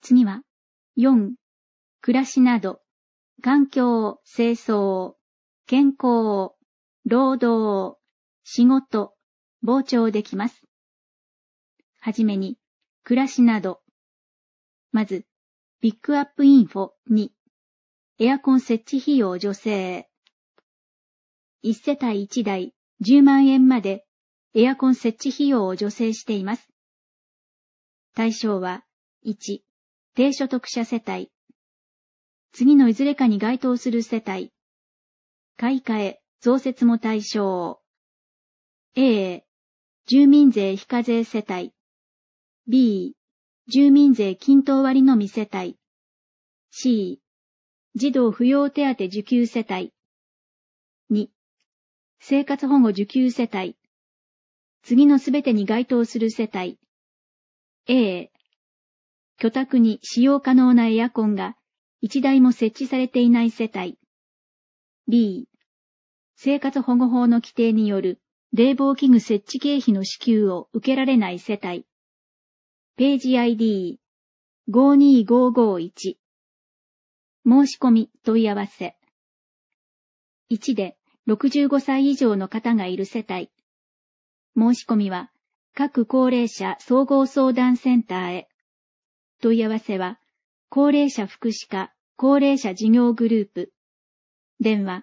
次は、4、暮らしなど、環境、清掃、健康、労働、仕事、傍聴できます。はじめに、暮らしなど。まず、ピックアップインフォ2、エアコン設置費用助成。1世帯1台10万円までエアコン設置費用を助成しています。対象は、1、低所得者世帯。次のいずれかに該当する世帯。買い替え、増設も対象。A、住民税非課税世帯。B、住民税均等割のみ世帯。C、児童扶養手当受給世帯。2、生活保護受給世帯。次のすべてに該当する世帯。A、居宅に使用可能なエアコンが1台も設置されていない世帯。B、生活保護法の規定による冷房器具設置経費の支給を受けられない世帯。ページ ID52551。申し込み問い合わせ。1で65歳以上の方がいる世帯。申し込みは各高齢者総合相談センターへ。問い合わせは高齢者福祉課高齢者事業グループ。電話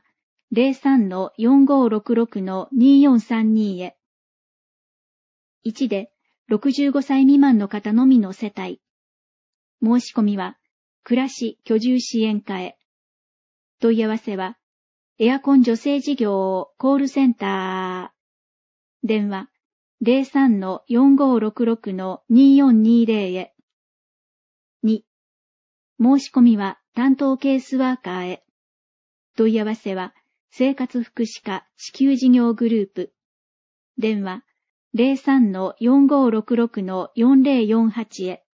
03-4566-2432 へ。1で65歳未満の方のみの世帯。申し込みは暮らし居住支援課へ。問い合わせはエアコン助成事業コールセンター。電話 03-4566-2420 へ。2、申し込みは担当ケースワーカーへ。問い合わせは生活福祉課支給事業グループ。電話 03-4566-4048 へ。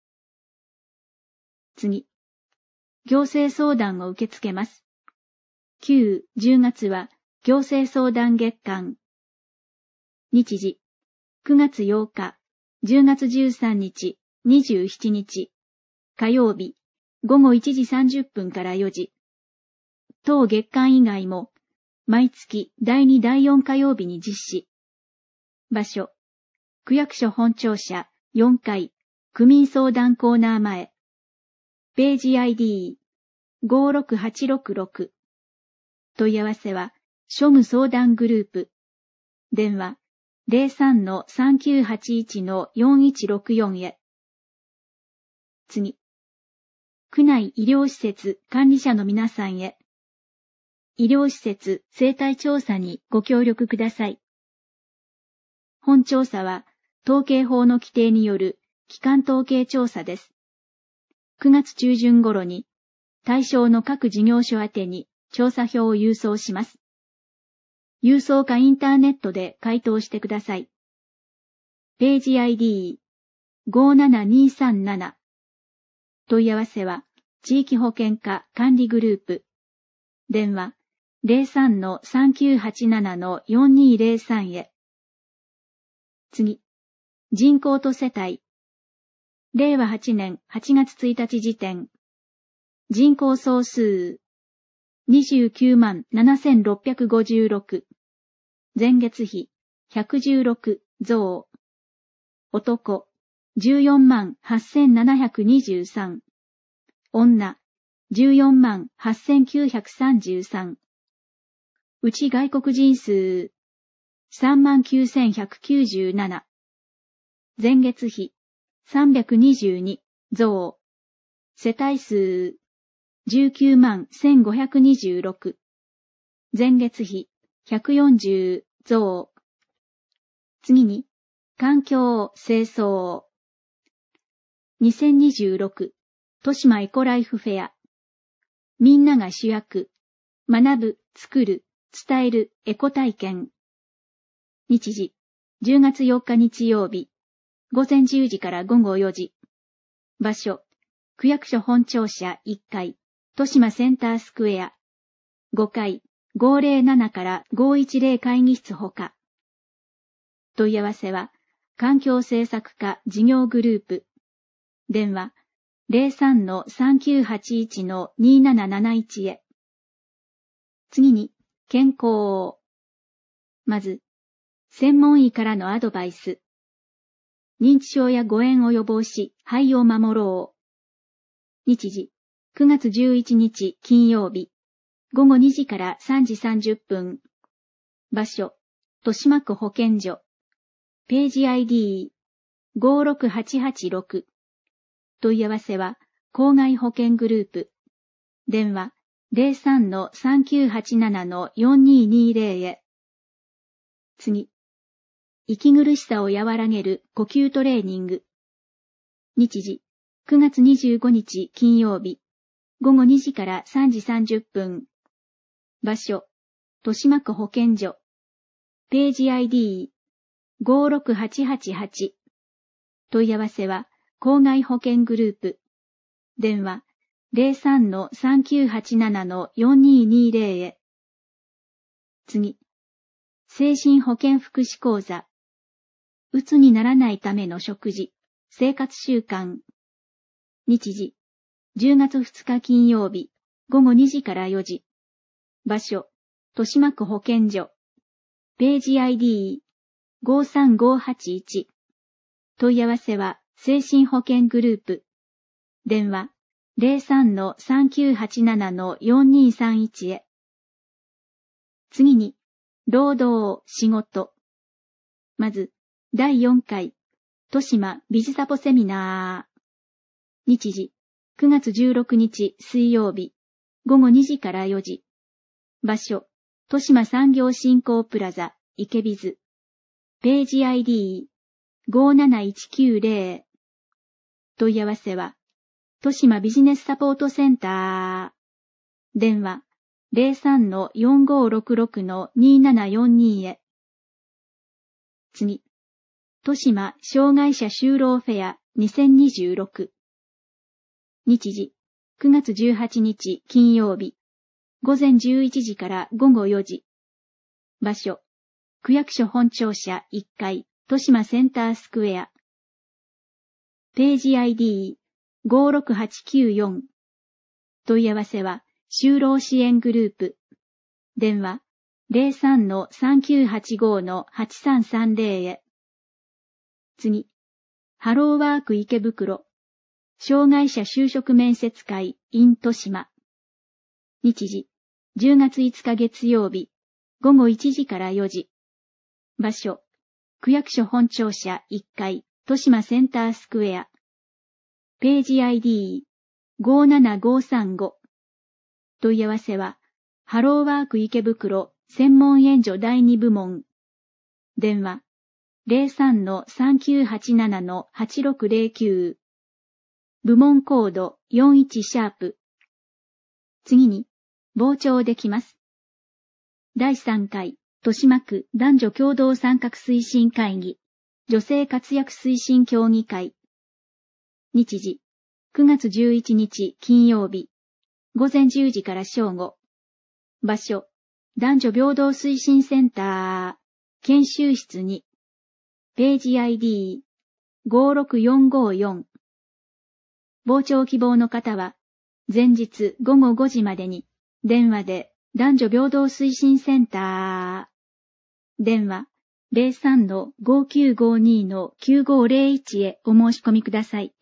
次、行政相談を受け付けます。9、10月は行政相談月間。日時、9月8日、10月13日、27日、火曜日、午後1時30分から4時。当月間以外も、毎月第2第4火曜日に実施。場所、区役所本庁舎4階、区民相談コーナー前。ページ ID56866。問い合わせは、庶務相談グループ。電話 03-3981-4164 へ。次。区内医療施設管理者の皆さんへ。医療施設生態調査にご協力ください。本調査は、統計法の規定による基幹統計調査です。9月中旬頃に、対象の各事業所宛てに調査票を郵送します。郵送かインターネットで回答してください。ページ ID57237。問い合わせは、地域保険課管理グループ。電話 03-3987-4203 へ。次。人口と世帯。令和8年8月1日時点。人口総数。297,656。前月比。116増。男。148,723。女。148,933。うち外国人数。39,197。前月比。322増。世帯数。191,526。前月比。140増。次に、環境清掃。2026豊島エコライフフェア。みんなが主役。学ぶ、作る、伝えるエコ体験。日時、10月4日日曜日。午前10時から午後4時。場所、区役所本庁舎1階、豊島センタースクエア。5階、507から510会議室ほか。問い合わせは、環境政策課事業グループ。電話 03-3981-2771 へ。次に、健康を。まず、専門医からのアドバイス。認知症や誤嚥を予防し、肺を守ろう。日時、9月11日金曜日、午後2時から3時30分。場所、豊島区保健所。ページ ID56886。問い合わせは、公害保険グループ。電話、03-3987-4220 へ。次。息苦しさを和らげる呼吸トレーニング。日時、9月25日金曜日、午後2時から3時30分。場所、豊島区保健所。ページ ID56888。問い合わせは、公害保険グループ。電話、03-3987-4220 へ。次。精神保健福祉講座。うつにならないための食事、生活習慣。日時、10月2日金曜日、午後2時から4時。場所、豊島区保健所。ページ ID53581。問い合わせは、精神保健グループ。電話、03-3987-4231 へ。次に、労働、仕事。まず、第4回、豊島ビジサポセミナー。日時、9月16日水曜日、午後2時から4時。場所、豊島産業振興プラザ、池ビズ。ページ ID57190。問い合わせは、豊島ビジネスサポートセンター。電話、03-4566-2742 へ。次。豊島障害者就労フェア2026。日時、9月18日金曜日、午前11時から午後4時。場所、区役所本庁舎1階、豊島センタースクエア。ページ ID56894。問い合わせは、就労支援グループ。電話、03-3985-8330 へ。次。ハローワーク池袋。障害者就職面接会 in 豊島。日時。10月5日月曜日。午後1時から4時。場所。区役所本庁舎1階。豊島センタースクエア。ページ ID57535。問い合わせは、ハローワーク池袋専門援助第2部門。電話。03-3987-8609。部門コード41シャープ。次に、傍聴できます。第3回、豊島区男女共同参画推進会議、女性活躍推進協議会。日時、9月11日金曜日、午前10時から正午。場所、男女平等推進センター、研修室に。ページ ID56454。傍聴希望の方は、前日午後5時までに、電話で男女平等推進センター、電話 03-5952-9501 へお申し込みください。